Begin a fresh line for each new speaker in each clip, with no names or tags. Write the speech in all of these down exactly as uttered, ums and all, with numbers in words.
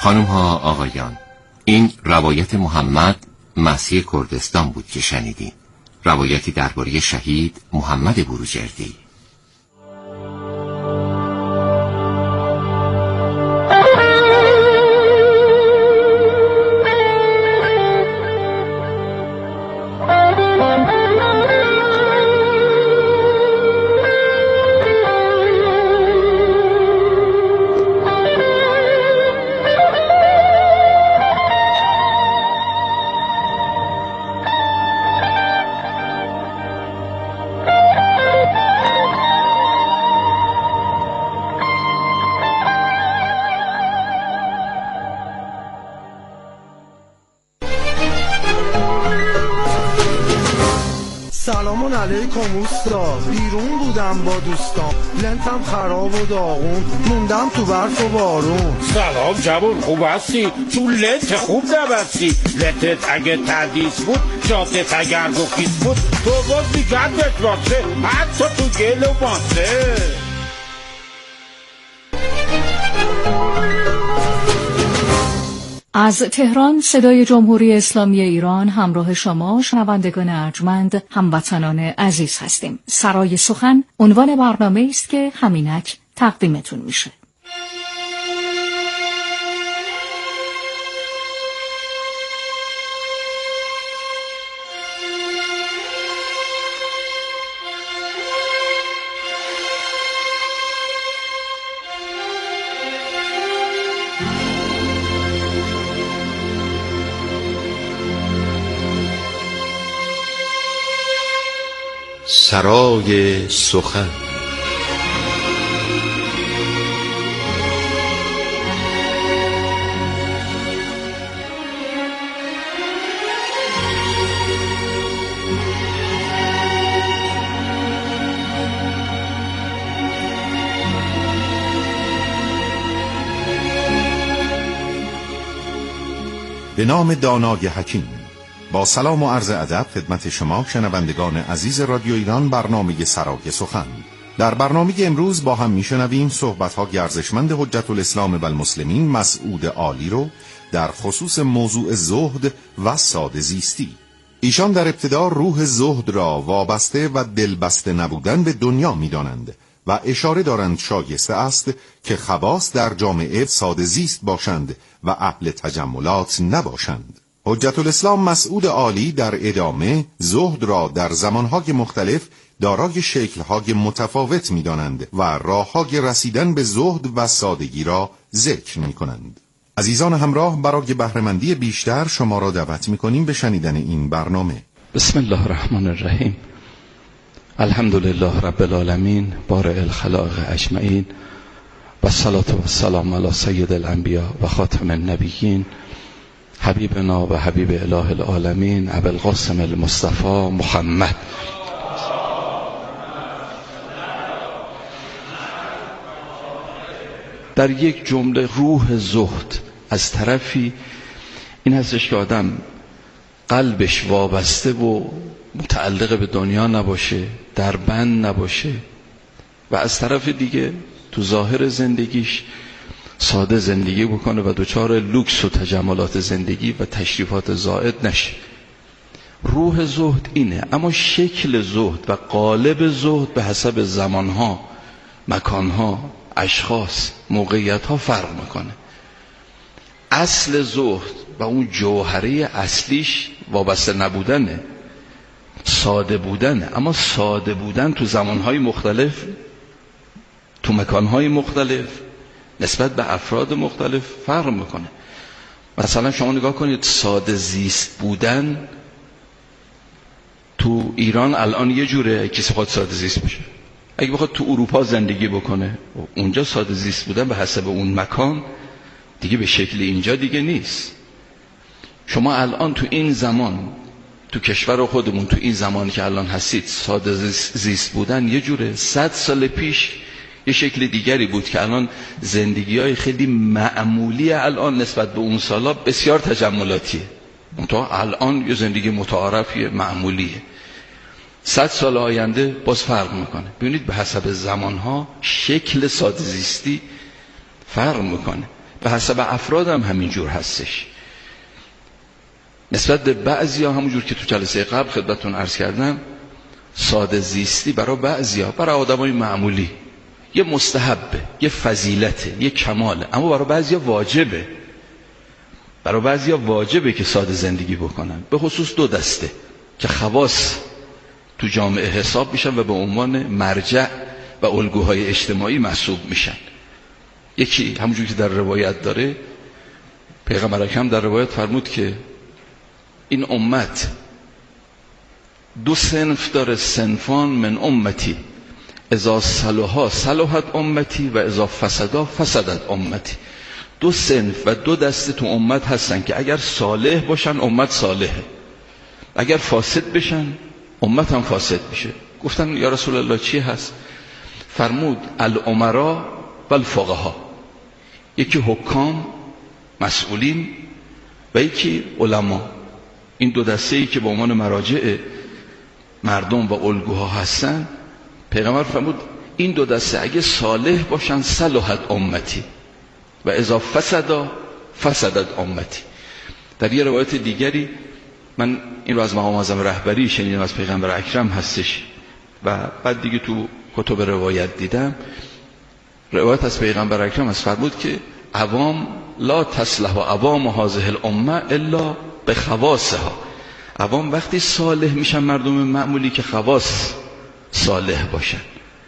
خانم ها آقایان، این روایت محمد مسیح کردستان بود که شنیدین، روایتی درباره شهید محمد بروجردی.
سلام علیکم اوستا، بیرون بودم با دوستان، لنتم خراب و داغون، موندم تو برف و بارون.
سلام جوون، خوب هستی؟ تو لنت خوب نبستی. لنتت اگه تردیس بود، شاتت اگر گفیس بود، تو باز میگردت راسته، حتی تو گل و ماسه.
از تهران صدای جمهوری اسلامی ایران همراه شما شنوندگان ارجمند هموطنان عزیز هستیم. سرای سخن عنوان برنامه است که همینک تقدیمتون میشه.
سرای سخن.
به نام دانای حکیم. با سلام و عرض ادب خدمت شما شنوندگان عزیز رادیو ایران، برنامه سرای سخن. در برنامه امروز با هم میشنویم صحبت‌ها ارزشمند حجت الاسلام و المسلمین مسعود عالی رو در خصوص موضوع زهد و ساده زیستی. ایشان در ابتدا روح زهد را وابسته و دلبسته نبودن به دنیا می‌دانند و اشاره دارند شایسته است که خواص در جامعه ساده زیست باشند و اهل تجملات نباشند. حجت الاسلام مسعود عالی در ادامه زهد را در زمانهای مختلف دارای شکلهای متفاوت می‌دانند و راه‌های رسیدن به زهد و سادگی را ذکر می‌کنند. عزیزان همراه، برای بهره‌مندی بیشتر شما را دعوت می‌کنیم به شنیدن این برنامه.
بسم الله الرحمن الرحیم. الحمدلله رب العالمین، بارئ الخلائق اجمعین، و الصلاة و السلام علی سید الانبیاء و خاتم النبیین، حبیبنا و حبیب اله العالمین ابوالقاسم المصطفى محمد. در یک جمله روح زهد از طرفی این هستش که آدم قلبش وابسته و متعلق به دنیا نباشه، در بند نباشه، و از طرف دیگه تو ظاهر زندگیش ساده زندگی بکنه و دوچار لوکس و تجملات زندگی و تشریفات زائد نشه. روح زهد اینه، اما شکل زهد و قالب زهد به حسب زمانها، مکانها، اشخاص، موقعیتها فرق میکنه. اصل زهد و اون جوهره اصلیش وابسته نبودنه، ساده بودنه، اما ساده بودن تو زمانهای مختلف، تو مکانهای مختلف، نسبت به افراد مختلف فرق میکنه. مثلا شما نگاه کنید، ساده زیست بودن تو ایران الان یه جوره، کسی خواهد ساده زیست بشه. اگه بخواد تو اروپا زندگی بکنه، اونجا ساده زیست بودن به حسب اون مکان دیگه به شکل اینجا دیگه نیست. شما الان تو این زمان، تو کشور خودمون، تو این زمانی که الان هستید، ساده زیست بودن یه جوره. صد سال پیش یه شکل دیگری بود که الان زندگی های خیلی معمولی الان نسبت به اون سالا بسیار تجملاتیه. منتها الان یه زندگی متعارفیه، معمولیه. صد سال آینده باز فرق میکنه. ببینید به حسب زمانها شکل ساده زیستی فرق میکنه. به حسب افراد هم همین جور هستش. نسبت به بعضیا همونجور که تو جلسه قبل خدمتتون عرض کردم، ساده زیستی برای بعضیا، برای آدمای معمولی یه مستحبه، یه فضیلته، یه کماله، اما برای بعضیا واجبه. برای بعضیا واجبه که ساده زندگی بکنن، به خصوص دو دسته که خواص تو جامعه حساب میشن و به عنوان مرجع و الگوهای اجتماعی محسوب میشن. یکی همونجور که در روایت داره، پیغمبر اکرم در روایت فرمود که این امت دو صنف داره، صنفان من امتی اذا صلحا صلحت امتی و اذا فسدا فسدت امتی. دو صنف و دو دسته تو امت هستن که اگر صالح باشن امت صالحه، اگر فاسد بشن امت هم فاسد میشه. گفتن یا رسول الله چی هست؟ فرمود الامراء و الفقها، یکی حکام مسئولین و یکی علما. این دو دسته ای که به عنوان مراجع مردم و الگوها هستن، پیغمبر فرمود این دو دسته اگه صالح باشن صلحت امتی و اذا فسدا فسدت امتی. در یه روایت دیگری، من این رو از مقام اعظم رهبری شنیدم، از پیغمبر اکرم هستش و بعد دیگه تو کتب روایت دیدم، روایت از پیغمبر اکرم از فرمود که عوام لا تصلح و عوام هذه الامه الا به خواصها. عوام وقتی صالح میشن مردم معمولی که خواص صالح باشن.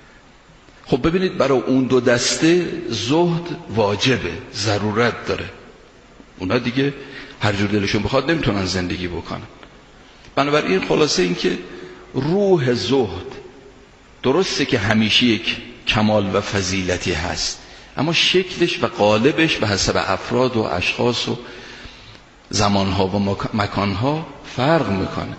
خب ببینید برای اون دو دسته زهد واجبه، ضرورت داره. اونا دیگه هر جور دلشون بخواد نمیتونن زندگی بکنن. بنابراین خلاصه این که روح زهد درسته که همیشه یک کمال و فضیلتی هست، اما شکلش و قالبش به حسب افراد و اشخاص و زمانها و مکانها فرق میکنه.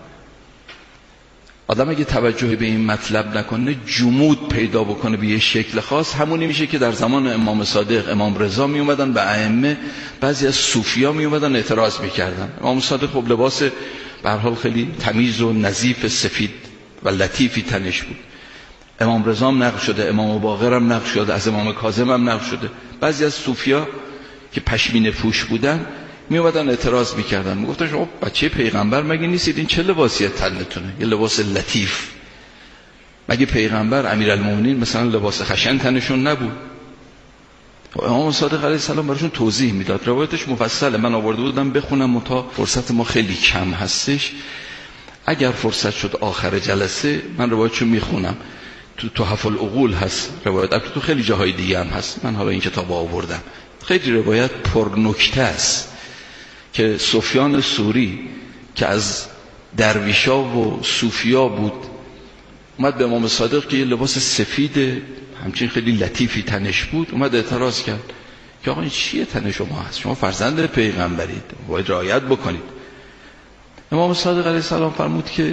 آدم اگه توجه به این مطلب نکنه، جمود پیدا بکنه به یه شکل خاص، همونی میشه که در زمان امام صادق، امام رضا می اومدن به ائمه، بعضی از صوفیا می اومدن اعتراض میکردن. امام صادق خب لباس به هر حال خیلی تمیز و نظیف سفید و لطیفی تنش بود. امام رضا هم نقل شده، امام باقر هم نقل شده، از امام کاظم هم نقل شده. بعضی از صوفیا که پشمینه پوش بودن می اومدن اعتراض میکردن، میگفتن شما بچه پیغمبر مگه نیستید؟ این چه لباسیه تنتونه؟ یه لباس لطیف. مگه پیغمبر امیرالمومنین مثلا لباس خشن تنشون نبود؟ امام صادق علیه السلام براشون توضیح میداد. روایتش مفصله، من آورده بودم بخونم، متا فرصت ما خیلی کم هستش. اگر فرصت شد آخر جلسه من روایتشو میخونم. تو تحف العقول هست روایت، البته تو خیلی جاهای دیگه هم هست، من حالا این کتابو آوردم. خیلی روایت پر نکته است که سفیان ثوری که از درویشا و صوفیا بود، اومد به امام صادق که یه لباس سفید همچین خیلی لطیفی تنش بود، اومد اعتراض کرد که آقا این چیه تن شما هست؟ شما فرزند پیغمبرید، باید رعایت بکنید. امام صادق علیه السلام فرمود که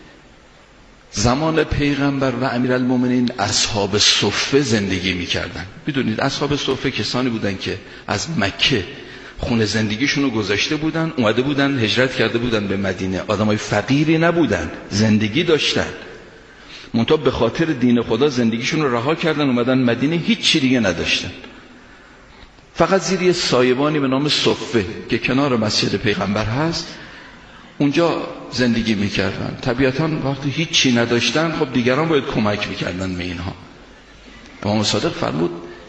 زمان پیغمبر و امیرالمومنین اصحاب صفه زندگی میکردن. بدونید اصحاب صفه کسانی بودن که از مکه خونه زندگیشون رو گذاشته بودن، اومده بودن هجرت کرده بودن به مدینه. آدمای فقیری نبودن، زندگی داشتن، منتها به خاطر دین خدا زندگیشون رو رها کردن، اومدن مدینه، هیچ چی دیگه نداشتن، فقط زیر یه سایبانی به نام صفه که کنار مسجد پیغمبر هست اونجا زندگی میکردن. طبیعتاً وقتی هیچ چی نداشتن، خب دیگران باید کمک میکردن به اینها. امام صادق فرمود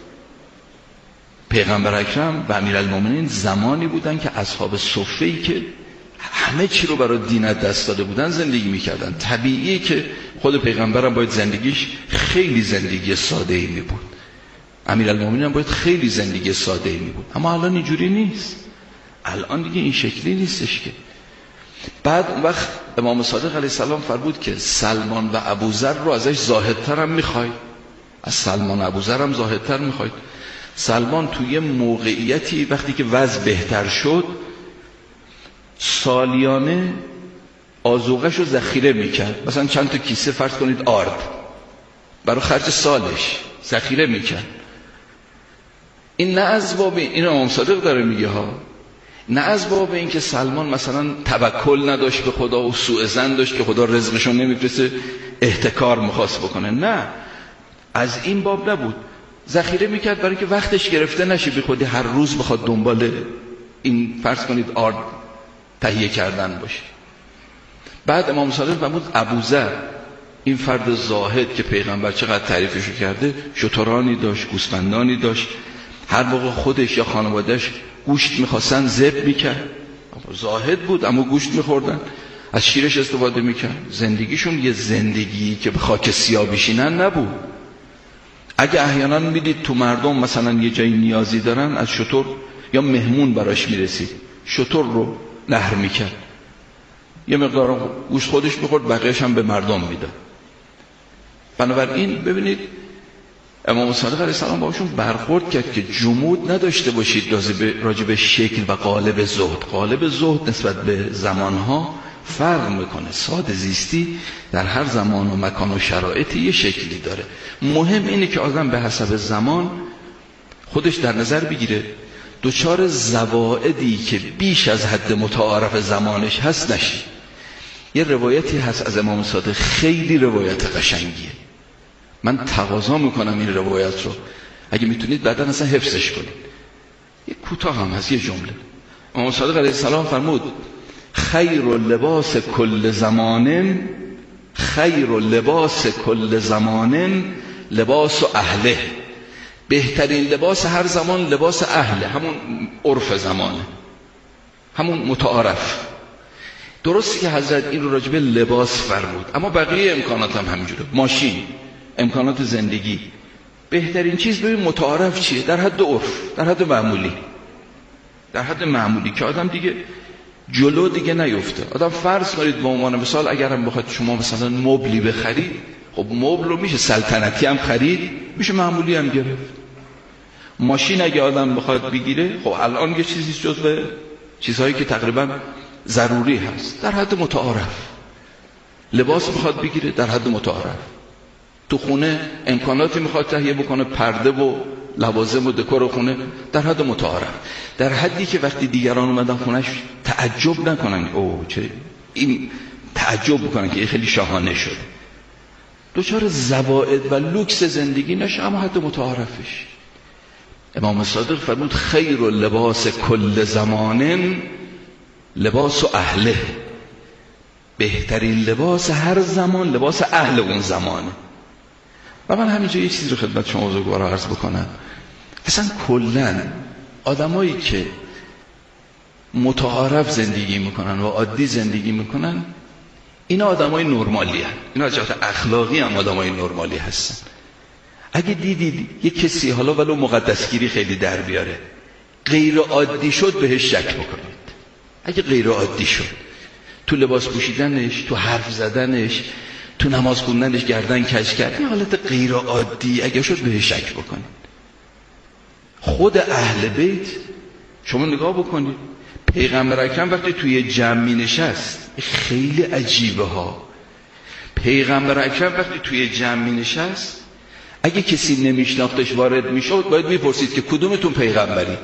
پیغمبر اکرم و امیرالمومنین زمانی بودن که اصحاب صفه‌ای که همه چی رو برای دین دست داده بودن زندگی میکردن. طبیعیه که خود پیغمبرم باید زندگیش خیلی زندگی ساده‌ای می بود، امیرالمومنین هم باید خیلی زندگی ساده‌ای می بود. اما الان اینجوری نیست، الان دیگه این شکلی نیستش که. بعد اون وقت امام صادق علیه السلام فرمود که سلمان و ابوذر رو ازش زاهدتر هم میخوای، از سلمان و ابوذر هم زاهدتر میخوای. سلمان توی موقعیتی وقتی که وضع بهتر شد سالیانه آذوقه‌ش رو ذخیره میکرد، مثلا چند تا کیسه فرض کنید آرد برای خرج سالش ذخیره میکرد. این نه از باب این امام صادق داره میگه ها، نه از باب این که سلمان مثلا توکل نداشت به خدا و سوء ظن داشت که خدا رزقشون نمیفرسته احتکار میخواست بکنه، نه، از این باب نبود. ذخیره میکرد برای که وقتش گرفته نشه بی خودی هر روز بخواد دنبال این فرض کنید آرد تهیه کردن باشه. بعد امام صادق فرمود ابوذر این فرد زاهد که پیغمبر چقدر تعریفشو کرده، شترانی داشت، گوسفندانی داشت، هر موقع خودش یا خانوادهش گوشت میخواستن ذبح میکرد. زاهد بود اما گوشت میخوردن، از شیرش استفاده میکرد. زندگیشون یه زندگی که به خاک سیاه بشینن نبود. اگه احیانا میدید تو مردم مثلا یه جایی نیازی دارن، از شتر یا مهمون براش میرسید، شتر رو نهر میکرد، یه مقدار گوشت خودش میخورد، بقیه‌اش هم به مردم میداد. بنابراین ببینید امام صادق علیه السلام باشون برخورد کرد که جمود نداشته باشید راجع به شکل و قالب زهد. قالب زهد نسبت به زمانها فرق میکنه. ساده زیستی در هر زمان و مکان و شرایطی یه شکلی داره. مهم اینه که آدم به حسب زمان خودش در نظر بگیره دچار زوائدی که بیش از حد متعارف زمانش هست نشه. یه روایتی هست از امام صادق، خیلی روایت قشنگیه. من تقاضا میکنم این روایت رو اگه میتونید بعدا اصلا حفظش کنید. یه کوتاه هم هست، یه جمله. امام صادق علیه السلام فرمود خیر لباس کل زمان خیر لباس کل زمان لباس و اهله. بهترین لباس هر زمان لباس اهله، همون عرف زمانه، همون متعارف. درستی که حضرت این رو راجع به لباس فرمود، اما بقیه امکانات هم همینجوره. ماشین، امکانات زندگی، بهترین چیز ببین متعارف چیه؟ در حد عرف، در حد معمولی، در حد معمولی که آدم دیگه جلو دیگه نیفته. آدم فرض کنید به عنوان مثال اگر هم بخواید شما مثلا مبلی بخرید، خب مبل رو میشه سلطنتی هم خرید، میشه معمولی هم گرفت. ماشین اگه آدم بخواد بگیره، خب الان یه چیزی جزو چیزهایی که تقریبا ضروری هست، در حد متعارف. لباس بخواد بگیره، در حد متعارف. تو خونه امکاناتی میخواد تهیه بکنه، پرده و لوازم و دکور خونه، در حد متعارف. در حدی که وقتی دیگران اومدن خونش تعجب نکنن، اوه چه این، تعجب بکنن که این خیلی شاهانه شده. دوچار زوائد و لوکس زندگی نشه، اما حد متعارفش. امام صادق فرمود خیر لباس کل زمان لباس و اهله. بهترین لباس هر زمان لباس اهل اون زمانه. و من همینجا یه چیزی رو خدمت شما بزرگوارا عرض بکنم. اصلا کلن آدمایی که متعارف زندگی میکنن و عادی زندگی میکنن، اینا آدمای نرمالی هستن. اینا از جهت اخلاقی هم آدمای نرمالی هستن. اگه دیدید یه کسی حالا ولو مقدسگیری خیلی در بیاره، غیر عادی شد، بهش شک بکنید. اگه غیر عادی شد، تو لباس پوشیدنش، تو حرف زدنش، تو نماز خوندنش گردن کج کرد، یه حالت غیر عادی اگه شد، بهش شک بکنید. خود اهل بیت شما نگاه بکنید، پیغمبر اکرم وقتی توی جمع می نشست، خیلی عجیبه ها. پیغمبر اکرم وقتی توی جمع می نشست، اگه کسی نمیشناختش وارد می شد، باید می پرسید که کدومتون پیغمبری.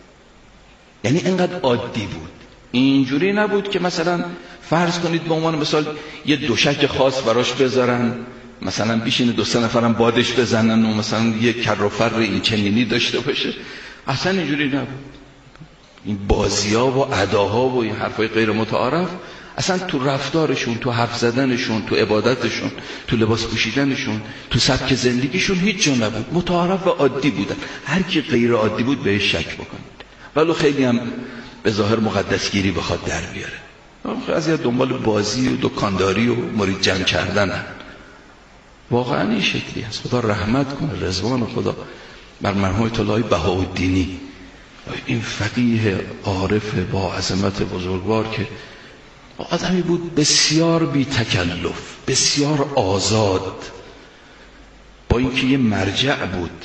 یعنی اینقدر عادی بود. اینجوری نبود که مثلا فرض کنید به عنوان مثال یه دوشک خاص براش بذارن، مثلا بیشین دو سه نفرم بادش بزنن و مثلا یه کر و فر این چنینی داشته باشه. اصلا اینجوری نبود. این بازی‌ها و اداها و این حرفای غیر متعارف اصلا تو رفتارشون، تو حرف زدنشون، تو عبادتشون، تو لباس پوشیدنشون، تو سبک زندگیشون هیچ جا نبود. متعارف و عادی بودن. هر کی غیر عادی بود بهش شک بکنید. ولو خیلی هم به ظاهر مقدسگیری بخواد در بیاره. از یه دنبال بازی و دکانداری و مرید جمع کردن. واقعا این شکلی هست. خدا رحمت کنه، رضوان خدا بر مرحوم طلای بهاءالدینی، این فقیه عارف با عظمت بزرگوار که آدمی بود بسیار بی تکلف، بسیار آزاد، با اینکه یه مرجع بود.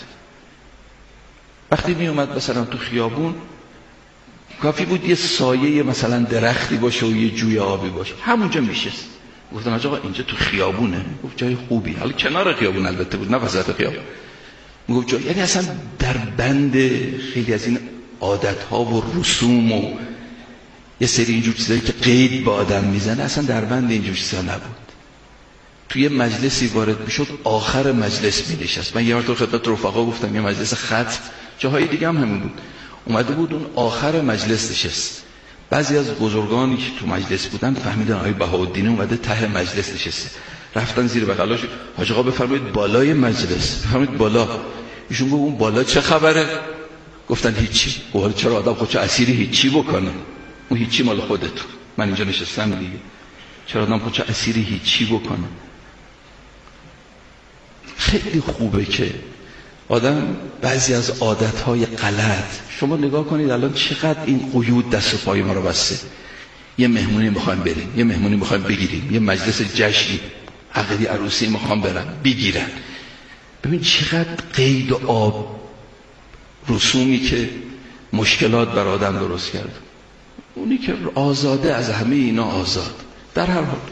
وقتی می اومد مثلا تو خیابون، کافی بود یه سایه مثلا درختی باشه و یه جوی آبی باشه، همونجا میشست. گفتن آقا اینجا تو خیابونه. گفت جای خوبی. حالا کنار خیابون البته بود، نه وسط خیابون. میگفت جای، یعنی اصلا در بند خیلی از این عادت‌ها و رسوم و یه سری اینجور چیزایی که قید با آدم میزنه، اصلا در بند اینجور چیزا نبود. توی مجلسی وارد میشد آخر مجلس می نشست. من یه مرتبه خدمت رفقا گفتم یه مجلس ختم، جاهای دیگه هم همین بود، اومده بود اون آخر مجلس نشست. بعضی از بزرگانی که تو مجلس بودن فهمیدن آقای بهاءالدین اومده ته مجلس نشسته، رفتن زیر بغلاش، حاج آقا بفرمایید بالای مجلس، بفرمایید بالا. ایشون گفت اون بالا چه خبره؟ گفتن هیچی. گفت چرا آدم خودش اسیری هیچی بکنه؟ اون هیچی مال خودت، من اینجا نشستم دیگه. چرا آدم خودش اسیری هیچی بکنه؟ خیلی خوبه که آدم بعضی از عادتهای غلط، شما نگاه کنید الان چقدر این قیود دست و پای ما رو بسته. یه مهمونی میخوایم بریم، یه مهمونی میخوایم بگیریم، یه مجلس جشنی عقدی عروسی میخوام برن بگیرن. ببین چقدر قید و آب رسومی که مشکلات بر آدم درست کرد. اونی که آزاده از همه اینا آزاد. در هر حال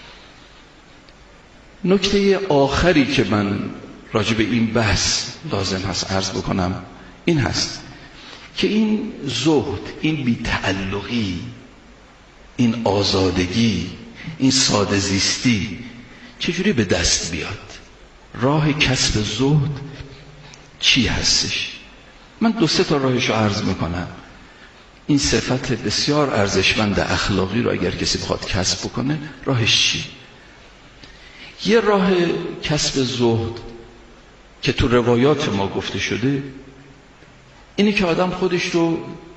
نکته آخری که من راجع به این بحث لازم هست عرض بکنم این هست که این زهد، این بی‌تعلقی، این آزادگی، این ساده زیستی چجوری به دست بیاد؟ راه کسب زهد چی هستش؟ من دو سه تا راهش رو عرض میکنم. این صفت بسیار ارزشمند اخلاقی رو اگر کسی بخواد کسب بکنه راهش چی؟ یه راه کسب زهد که تو روایات ما گفته شده اینه که آدم خودش رو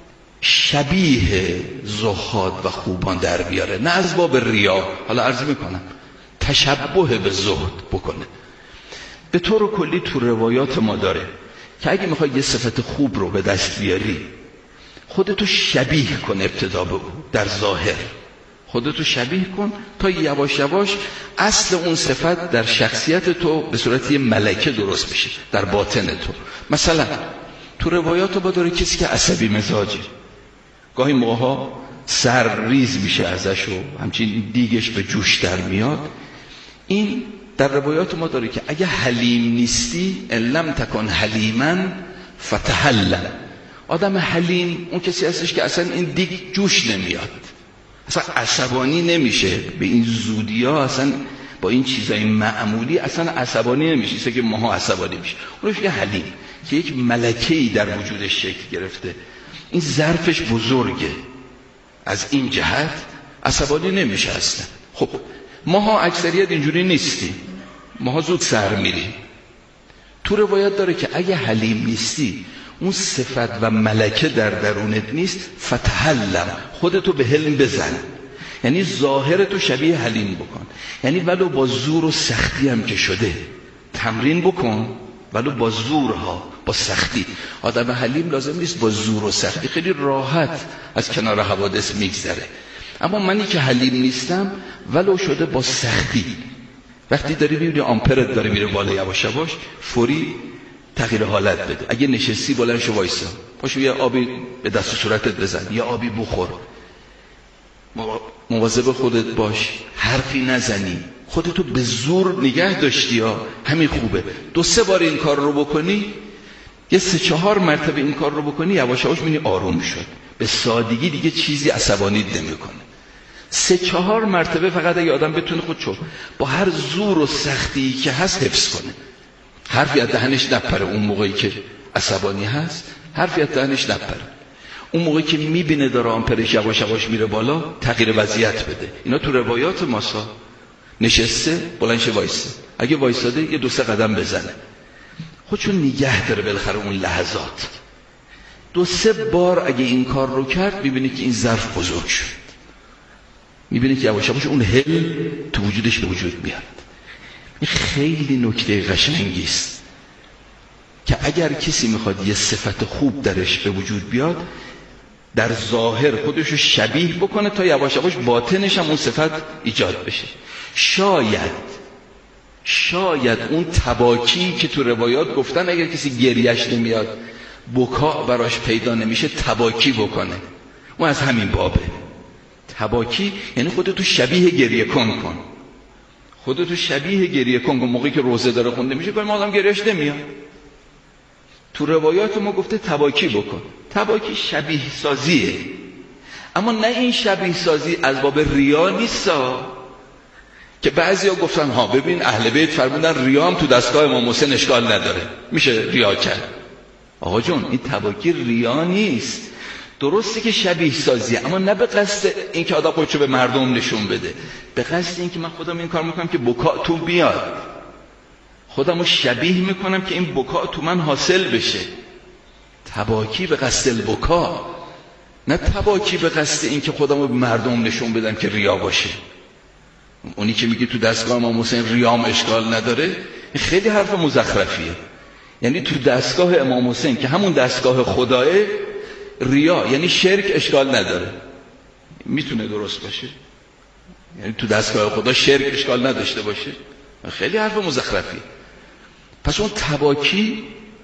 شبیه زهاد و خوبان در بیاره، نه از باب ریا، حالا عرض میکنم تشبه به زهد بکنه. به طور کلی تو روایات ما داره که اگه میخوای یه صفت خوب رو به دست بیاری خودتو شبیه کن، ابتدا به او در ظاهر خودتو شبیه کن تا یواش یواش اصل اون صفت در شخصیت تو به صورت یه ملکه درست بشه در باطن تو. مثلا تو روایات ما داره کسی که عصبی مزاجه، گاهی موقعها سر ریز میشه ازش و همچین دیگش به جوش در میاد. این در روایات ما داره که اگه حلیم نیستی ان لم تکن حلیما فتحلل. آدم حلیم اون کسی هستش که اصلا این دیگ جوش نمیاد، اصلا عصبانی نمیشه به این زودی ها، اصلا با این چیزای معمولی اصلا عصبانی نمیشه، چیزی که ماها عصبانی میشه. اونش یه حلیم که یک ملکه‌ای در وجودش شکل گرفته، این ظرفش بزرگه، از این جهت عصبانی نمیشه اصلا. خب ماها اکثریت اینجوری نیستیم، ماها زود سر میریم. تو روایت داره که اگه حلیم نیستی، اون صفت و ملکه در درونت نیست، فتحلم، خودتو به حلم بزن، یعنی ظاهرتو شبیه حلیم بکن، یعنی ولو با زور و سختی هم که شده تمرین بکن، ولو با زورها، با سختی. آدم حلیم لازم نیست با زور و سختی، خیلی راحت از کنار حوادث میگذره. اما منی که حلیم نیستم ولو شده با سختی، وقتی داری میبینی آمپرت داره میره بالا، یواش یواش فوری تغییر حالت بده. اگه نشستی بلند شو وایسا، پاشو یه آبی به دست و صورتت بزن، یه آبی بخور، مواظب خودت باش، حرفی نزنی، خودتو به زور نگه داشتی ها، همین خوبه. دو سه بار این کار رو بکنی، یه سه چهار مرتبه این کار رو بکنی، یواش یواش میبینی آروم شد، به سادگی دیگه چیزی عصبانیت نمیکنه. سه چهار مرتبه فقط اگه آدم بتونه خودشو با هر زور و سختی که هست حفظ کنه، حرفی از دهنش نپره. اون موقعی که عصبانی هست حرفی از دهنش نپره. اون موقعی که میبینه داره آمپرش یواش یواش میره بالا، تغییر وضعیت بده. اینا تو روایات ماسا. نشسته بلند شه وایسه، اگه وایساده یه دو سه قدم بزنه، خودشو نگه داره بالاخره اون لحظات. دو سه بار اگه این کار رو کرد میبینه که این ظرف بزرگ شد، میبینه که یواش یواش اون حل تو وجودش به وجود میاد. این خیلی نکته قشنگی است که اگر کسی میخواد یه صفت خوب درش به وجود بیاد، در ظاهر خودش رو شبیه بکنه تا یواش یواش باطنش هم اون صفت ایجاد بشه. شاید شاید اون تباکی که تو روایات گفتن اگر کسی گریش نمیاد، بکا براش پیدا نمیشه، تباکی بکنه. اون از همین بابه. تباکی یعنی خودتو شبیه گریه کن کن خودتو شبیه گریه کن کن موقعی که روزه داره خونده میشه، کنیم آدم گریهش نمیاد. تو روایات ما گفته تباکی بکن. تباکی شبیه سازیه، اما نه این شبیه سازی از باب ریا نیستا که بعضیا گفتن ها ببین اهل بیت فرمودن ریام تو دستگاه امام حسین اشکال نداره، میشه ریا کرد. آقا جون این تباکی ریا نیست، درسته که شبیه سازیه، اما نه به قصد این که آدم خودشو به مردم نشون بده، به قصد این که من خودم این کار میکنم که بکا تو بیاد، خودمو شبیه میکنم که این بکا تو من حاصل بشه. تباکی به قصد البکا، نه تباکی به قصد این که خودمو به مردم نشون بدم که ریا باشه. اونی که میگه تو دستگاه امام حسین ریام اشکال نداره، این خیلی حرف مزخرفیه. یعنی تو دستگاه امام حسین که همون دستگاه خداه، ریا یعنی شرک اشکال نداره. میتونه درست باشه؟ یعنی تو دستگاه خدا شرک اشکال نداشته باشه؟ خیلی حرف مزخرفیه. پس اون تباکی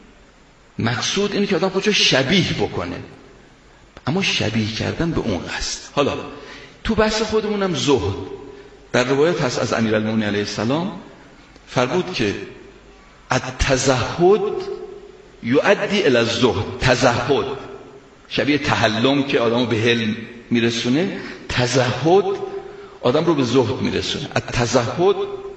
مقصود اینه که آدم خودشو شبیه بکنه، اما شبیه کردن به اون است. حالا تو بحث خودمونم زهد، در روایت هست از امیرالمومنین علیه السلام فرمود که التزهد یؤدی الی الزهد. تزهد شبیه تحلم که آدمو به حلم میرسونه، تزهد آدم رو به زهد میرسونه. التزهد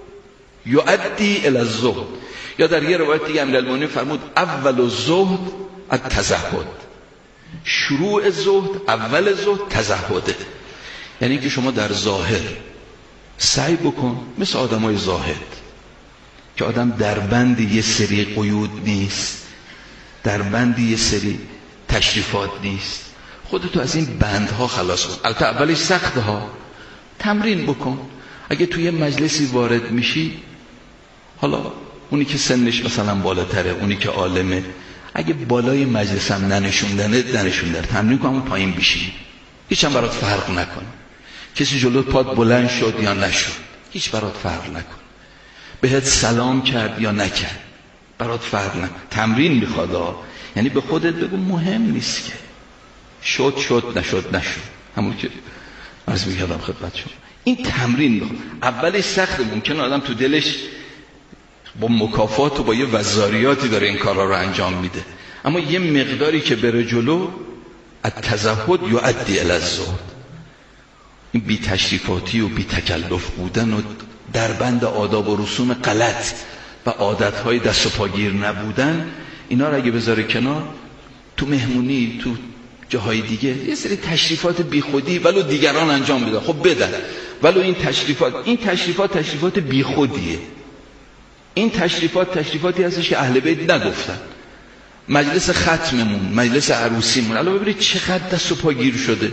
یؤدی الی الزهد. یا در یه روایت دیگه امیرالمومنین فرمود اول الزهد التزهد، شروع زهد، اول زهد تزهده. یعنی که شما در ظاهر سعی بکن مثل آدمای زاهد که آدم در بند یه سری قیود نیست، در بند یه سری تشریفات نیست، خودتو از این بندها خلاص کن. البته اولش سخته ها، تمرین بکن. اگه توی مجلسی وارد میشی، حالا اونی که سنش مثلا بالاتره، اونی که عالمه، اگه بالای مجلس هم ننشوندنه ننشوندنه، تمرین کن اون پایین بشی، هیچ هم برات فرق نکن. کسی جلوت پاد بلند شد یا نشد، هیچ برات فرق نکن. بهت سلام کرد یا نکرد، برات فرق نکن. تمرین میخواد، یعنی به خودت بگو مهم نیست که شد شد نشد نشد، همون که عرض میکردم خدمت شما. این تمرین میخواد. اولش سخته، ممکنه آدم تو دلش با مکافات و با یه وزاریاتی داره این کارا رو انجام میده، اما یه مقداری که بره جلو، التزهد یؤدی الی الزهد. این بی تشریفاتی و بی تکلف بودن و در بند آداب و رسوم غلط و عادتهای دست و پاگیر نبودن، اینا رو اگه بذاره کنار، تو مهمونی تو جاهای دیگه یه سری تشریفات بی خودی ولو دیگران انجام بدن، خب بدن، ولو این تشریفات این تشریفات تشریفات بی خودیه. این تشریفات تشریفاتی هستش که اهل بیت نگفتن. مجلس ختممون، مجلس عروسیمون، الان ببینید چقدر دست و پاگیر شده،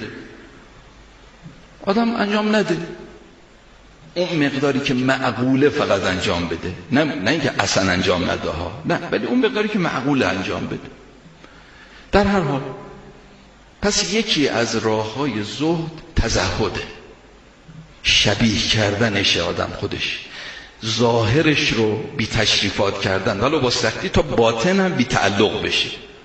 آدم انجام نده. اون مقداری که معقوله فقط انجام بده، نه نه اینکه اصلا انجام نده ها، نه، ولی اون مقداری که معقوله انجام بده. در هر حال پس یکی از راههای زهد تزهده، شبیه کردنش آدم خودش، ظاهرش رو بی تشریفات کردن، ولو با سختی، تا باطن هم بی تعلق بشه.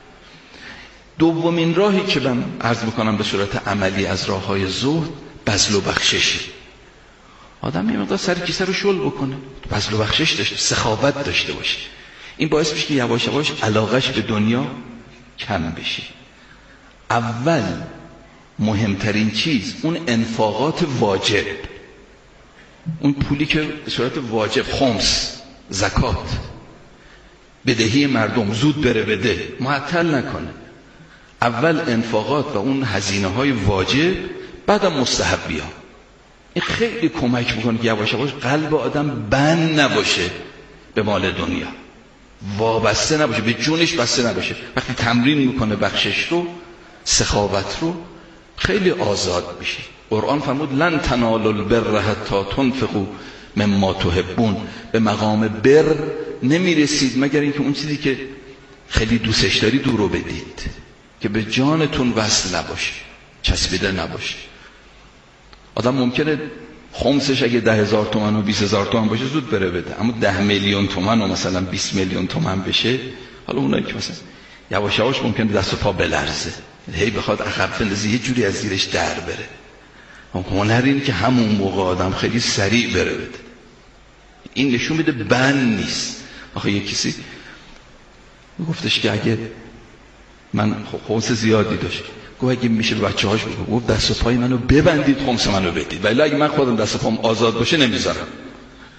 دومین راهی که من عرض میکنم به صورت عملی از راههای زهد، بذل و بخشش. آدم یه مقدار سر کیسه رو شل بکنه، بذل و بخشش داشته، سخاوت داشته باشه. این باعث میشه که یواش یواش علاقش به دنیا کم بشه. اول مهمترین چیز اون انفاقات واجب، اون پولی که به صورت واجب، خمس، زکات، بدهی مردم، زود بره بده، معطل نکنه. اول انفاقات و اون هزینه های واجب، بعدم مستحبی ها. این خیلی کمک میکنه که یواش یواش قلب آدم بند نباشه به مال دنیا، وابسته نباشه، به جونش بسته نباشه. وقتی تمرین میکنه بخشش رو، سخاوت رو، خیلی آزاد میشه. قرآن فرمود لن تنالوا البر حتی تنفقوا مما تحبون. به مقام بر نمیرسید مگر اینکه اون چیزی که خیلی دوستش داری دور رو بدید، که به جانتون وصل نباشه، چسبیده نباشه. آدم ممکنه خمسش اگه ده هزار تومن و بیس هزار تومن باشه زود بره بده، اما ده میلیون تومن و مثلا بیست میلیون تومن بشه، حالا اونایی که مثلا یواش یواش ممکنه دست و پا بلرزه، هی بخواد عقب بندازه، یه جوری از زیرش در بره. هنر این که همون موقع آدم خیلی سریع بره بده. این نشون میده بند نیست. آخه یه کسی گفتش که اگه من خمس زیادی داشت، گفت اگه میشه به بچه هاش بگو، گفت دست و پای منو ببندید خمس منو بدید، ولی اگه من خودم دست و پام آزاد باشه نمیذارم.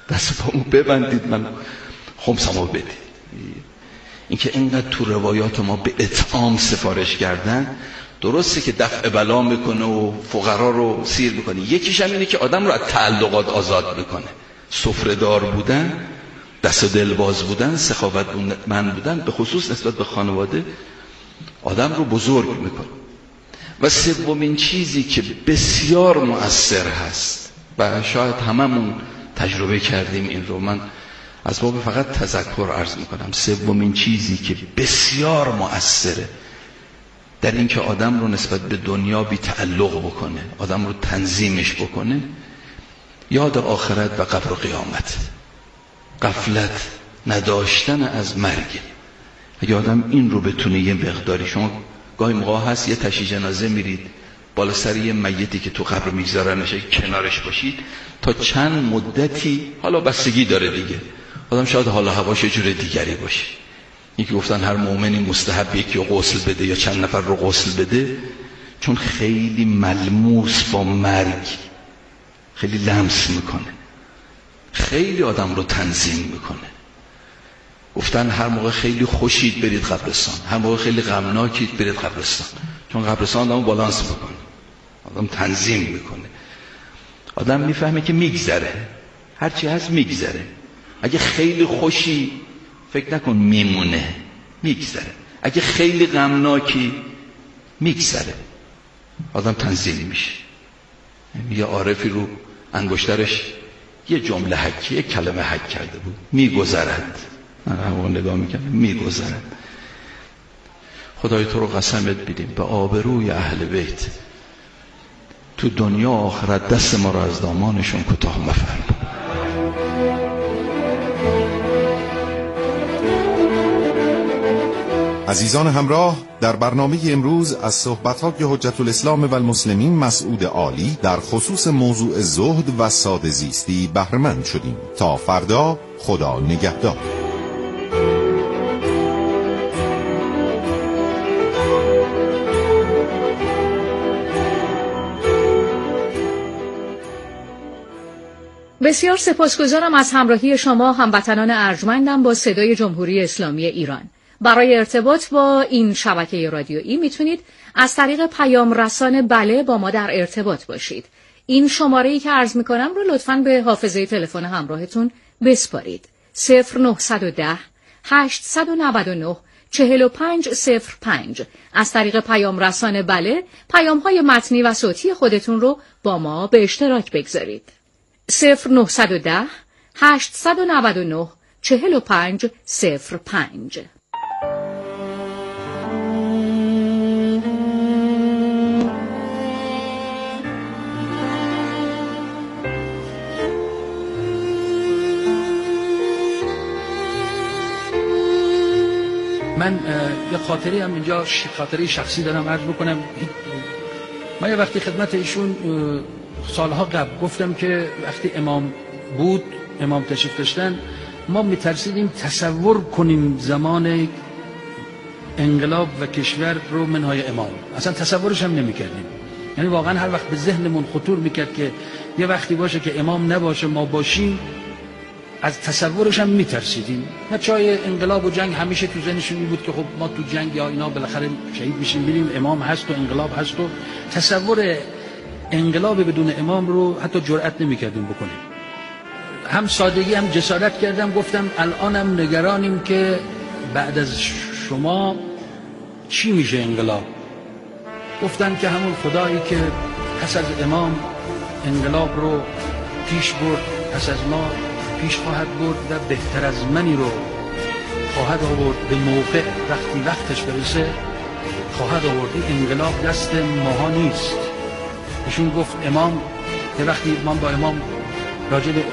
دست پامو ببندید، من خمسمو بدید. اینکه اینقدر تو روایات ما به اطعام سفارش کردن، درسته که دفع بلا میکنه و فقرا رو سیر میکنه، یکیش هم اینه که آدم رو از تعلقات آزاد میکنه. سفره دار بودن، دست و دل باز بودن، سخاوتمند بودن، به خصوص نسبت به خانواده، آدم رو بزرگ میکنه. و سومین چیزی که بسیار مؤثر هست و شاید هممون تجربه کردیم این رو، من از باب فقط تذکر عرض میکنم، سومین چیزی که بسیار مؤثره در این که آدم رو نسبت به دنیا بی تعلق بکنه، آدم رو تنظیمش بکنه، یاد آخرت و قبر و قیامت، غفلت نداشتن از مرگ. اگه آدم این رو بتونه یه مقداری، شما گاهی موقع هست یه تشییع جنازه میرید بالا سر یه میتی که تو قبر میگذارنش کنارش باشید تا چند مدتی، حالا بستگی داره دیگه، آدم شاید حالا هواش یه جور دیگری باشه. یکی گفتن هر مؤمنی مستحب یکی رو غسل بده یا چند نفر رو غسل بده، چون خیلی ملموس با مرگ، خیلی لمس میکنه، خیلی آدم رو تنظیم میکنه. گفتن هر موقع خیلی خوشید برید قبرستان، هر موقع خیلی غمناکید برید قبرستان، چون قبرستان آدم بالانس میکنه، آدم تنظیم میکنه. آدم میفهمه که میگذره، هرچی هست میگذره. اگه خیلی خوشی فکر نکن میمونه، میگذره. اگه خیلی غمناکی میگذره، آدم تنظیم میشه. یه عارفی رو انگشترش یه جمله حکی، یه کلمه حک کرده بود، میگذرد. من همون نگاه میکنم، میگذرد. خدای تو رو قسمت بدیم به آبروی اهل بیت، تو دنیا آخرت دست ما رو از دامانشون کوتاه مفرما.
عزیزان همراه، در برنامه امروز از صحبت‌های حجت الاسلام و المسلمین مسعود عالی در خصوص موضوع زهد و ساده زیستی بهره‌مند شدیم. تا فردا، خدا نگهدار.
بسیار سپاسگزارم از همراهی شما هموطنان ارجمندم با صدای جمهوری اسلامی ایران. برای ارتباط با این شبکه رادیویی میتونید از طریق پیام رسان بله با ما در ارتباط باشید. این شماره‌ای که عرض میکنم رو لطفاً به حافظه تلفن همراهتون بسپارید. صفر نهصد و ده هشتصد و نود و نه چهل و پنج صفر پنج. از طریق پیام رسان بله پیام‌های متنی و صوتی خودتون رو با ما به اشتراک بگذارید. صفر نهصد و ده هشتصد و نود و نه چهل و پنج صفر پنج.
من یه خاطری هم اینجا خاطری شخصی دارم عرض بکنم. من یه وقتی خدمت ایشون سالها قبل گفتم که وقتی امام بود، امام تشریف داشتن، ما میترسیدیم تصور کنیم زمان انقلاب و کشور رو منهای امام، اصلا تصورش هم نمیکردیم. یعنی واقعا هر وقت به ذهنمون خطور میکرد که یه وقتی باشه که امام نباشه ما باشیم، از تصورش هم میترسیدیم. بچهای انقلاب و جنگ همیشه تو ذهنشون بود که خب ما تو جنگ یا اینا بالاخره شهید میشیم، میریم، امام هست و انقلاب هست و تصور انقلاب بدون امام رو حتی جرئت نمیکردیم بکنیم. هم سادگی هم جسارت کردم، گفتم الانم نگرانیم که بعد از شما چی میشه انقلاب. گفتن که همون خدایی که پس از امام انقلاب رو پیش برد، پس از ما پیش خواهد برد و بهتر از منی رو خواهد آورد به موقع، وقتی وقتش برسه خواهد آورد. این انقلاب دست ماها نیست. ایشون گفت امام، که وقتی من با امام راجع به